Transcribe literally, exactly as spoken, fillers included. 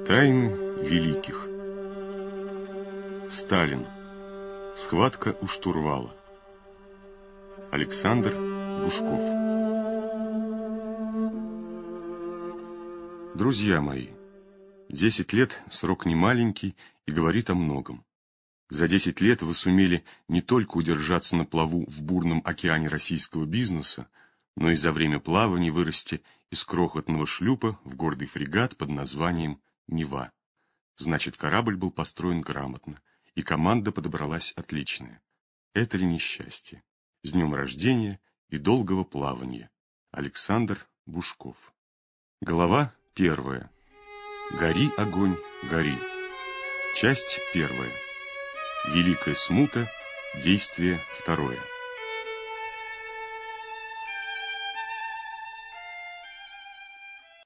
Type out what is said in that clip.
Тайны великих. Сталин. Схватка у штурвала. Александр Бушков. Друзья мои, десять лет срок не маленький и говорит о многом. За десять лет вы сумели не только удержаться на плаву в бурном океане российского бизнеса, но и за время плавания вырасти из крохотного шлюпа в гордый фрегат под названием «Нева». Значит, корабль был построен грамотно, и команда подобралась отличная. Это ли несчастье? С днем рождения и долгого плавания. Александр Бушков. Глава первая. Гори, огонь, гори. Часть первая. Великая смута. Действие второе.